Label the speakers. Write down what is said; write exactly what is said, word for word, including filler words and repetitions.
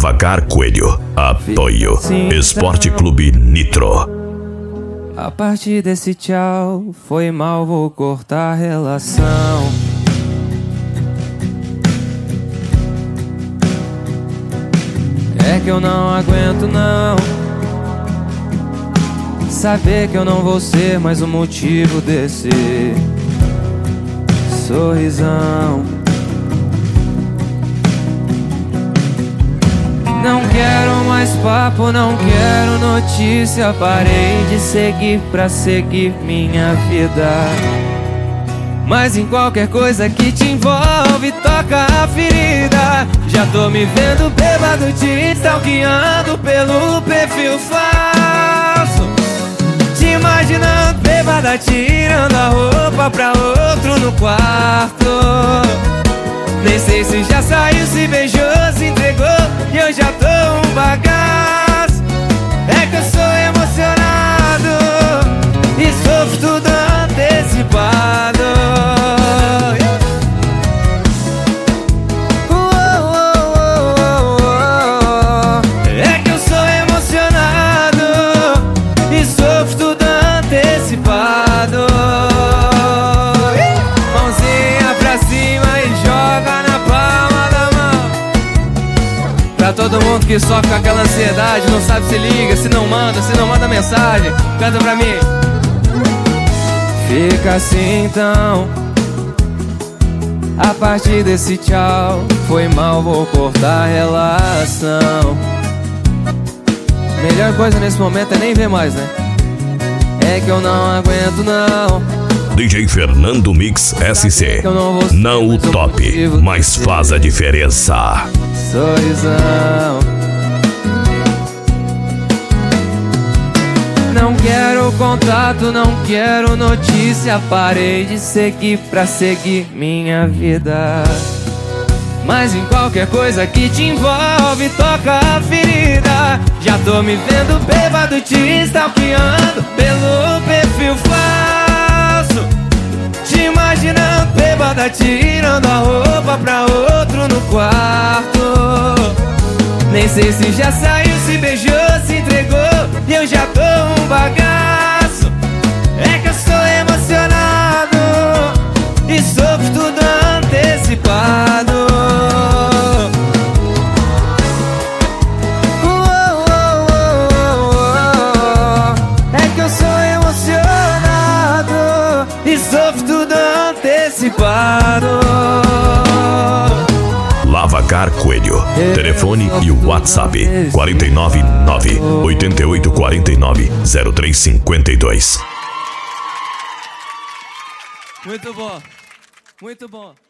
Speaker 1: Lavacar Coelho. Apoio Esporte Clube Nitro.
Speaker 2: A partir desse tchau, foi mal, vou cortar a relação. É que eu não aguento não saber que eu não vou ser mais o motivo desse sorrisão. Não quero mais papo, não quero notícia. Parei de seguir pra seguir minha vida. Mas em qualquer coisa que te envolve, toca a ferida. Já tô me vendo bêbado, te stalkeando pelo perfil falso. Te imaginando bêbada, tirando a roupa pra outro no quarto. Nem sei se já saiu, se beijou, se entregou, e eu já tô um bagaço. É que eu sou emocionado e sofro tudo antecipado. É que eu sou emocionado e sofro tudo antecipado. Mãozinha pra cima e joga na palma da mão. Pra todo mundo que sofre com aquela ansiedade, não sabe se liga, se não manda, se não manda mensagem, canta pra mim. Fica assim então. A partir desse tchau, foi mal, vou cortar a relação. Melhor coisa nesse momento é nem ver mais, né? É que eu não aguento não.
Speaker 1: D J Fernando Mix S C. Não o top, mas faz a diferença.
Speaker 2: Sorrisão. Não quero contato, não quero notícia. Parei de seguir pra seguir minha vida. Mas em qualquer coisa que te envolve, toca a ferida. Já tô me vendo bêbado, te stalkeando pelo perfil falso. Te imaginando bêbada, tirando a roupa pra outro no quarto. Nem sei se já saiu, se beijou, se entregou, e eu já tô um bagaço. É que eu sou emocionado e sofro tudo antecipado. É que eu sou emocionado e sofro tudo antecipado.
Speaker 1: Lavacar Coelho. Telefone e o WhatsApp quatro nove nove, oito oito quatro nove, zero três cinco dois.
Speaker 2: Muito bom, muito bom.